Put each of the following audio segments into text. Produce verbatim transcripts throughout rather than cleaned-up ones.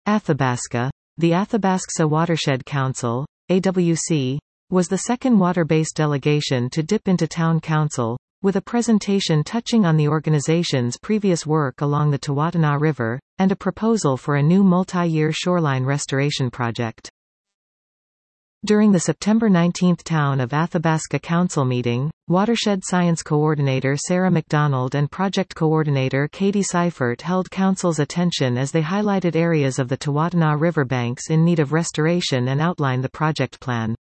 Athabasca. The Athabasca Watershed Council, A W C, was the second water-based delegation to dip into town council, with a presentation touching on the organization's previous work along the Tawatana River, and a proposal for a new multi-year shoreline restoration project. During the September nineteenth Town of Athabasca Council meeting, Watershed Science Coordinator Sarah McDonald and Project Coordinator Katie Seifert held Council's attention as they highlighted areas of the Tawatana River banks in need of restoration and outlined the project plan.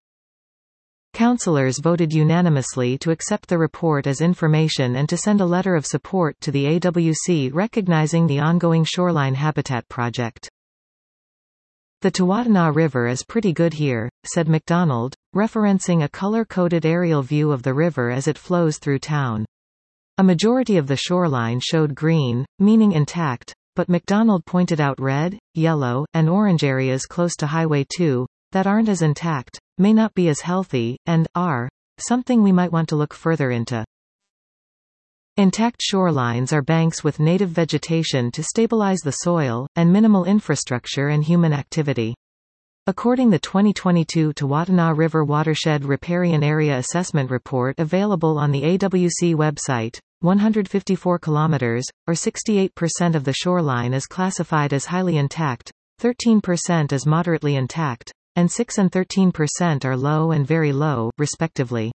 Councilors voted unanimously to accept the report as information and to send a letter of support to the A W C recognizing the ongoing shoreline habitat project. "The Tawatana River is pretty good here," said McDonald, referencing a color-coded aerial view of the river as it flows through town. A majority of the shoreline showed green, meaning intact, but McDonald pointed out red, yellow, and orange areas close to Highway two, that aren't as intact, may not be as healthy, and are something we might want to look further into. Intact shorelines are banks with native vegetation to stabilize the soil, and minimal infrastructure and human activity. According to the twenty twenty-two Tawatana River Watershed Riparian Area Assessment Report available on the A W C website, one hundred fifty-four kilometers, or sixty-eight percent of the shoreline is classified as highly intact, thirteen percent as moderately intact, and six and thirteen percent are low and very low, respectively.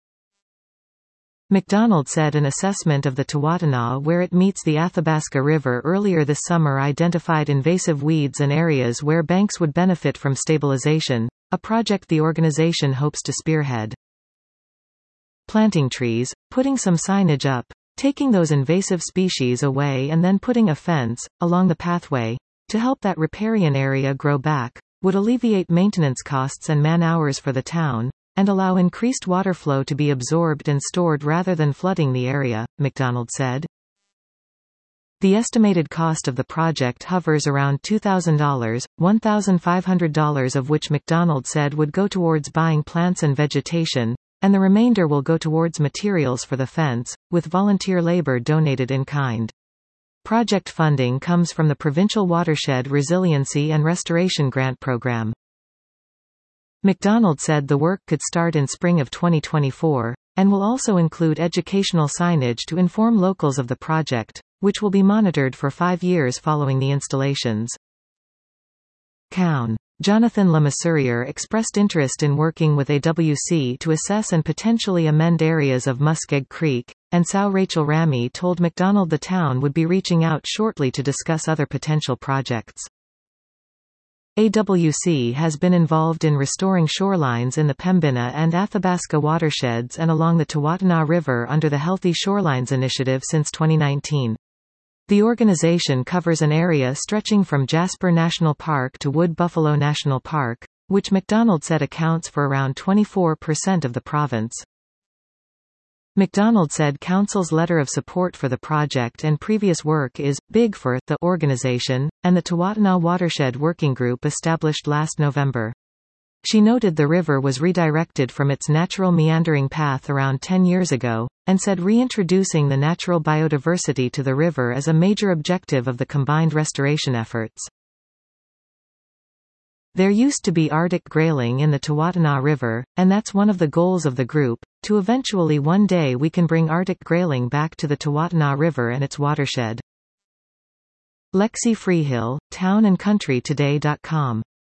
McDonald said an assessment of the Tawatana where it meets the Athabasca River earlier this summer identified invasive weeds and areas where banks would benefit from stabilization, a project the organization hopes to spearhead. Planting trees, putting some signage up, taking those invasive species away and then putting a fence along the pathway to help that riparian area grow back would alleviate maintenance costs and man-hours for the town, and allow increased water flow to be absorbed and stored rather than flooding the area, McDonald said. The estimated cost of the project hovers around two thousand dollars, one thousand five hundred dollars of which McDonald said would go towards buying plants and vegetation, and the remainder will go towards materials for the fence, with volunteer labor donated in kind. Project funding comes from the Provincial Watershed Resiliency and Restoration Grant Program. McDonald said the work could start in spring of twenty twenty-four, and will also include educational signage to inform locals of the project, which will be monitored for five years following the installations. Coun. Jonathan Lemessurier expressed interest in working with A W C to assess and potentially amend areas of Muskeg Creek, and Sue Rachel Ramy told McDonald the town would be reaching out shortly to discuss other potential projects. A W C has been involved in restoring shorelines in the Pembina and Athabasca watersheds and along the Tawatana River under the Healthy Shorelines Initiative since twenty nineteen. The organization covers an area stretching from Jasper National Park to Wood Buffalo National Park, which McDonald said accounts for around twenty-four percent of the province. McDonald said Council's letter of support for the project and previous work is big for the organization, and the Tawatana Watershed Working Group established last November. She noted the river was redirected from its natural meandering path around ten years ago, and said reintroducing the natural biodiversity to the river is a major objective of the combined restoration efforts. There used to be Arctic grayling in the Tawatana River, and that's one of the goals of the group, to eventually one day we can bring Arctic grayling back to the Tawatana River and its watershed. Lexi Freehill, town and country today dot com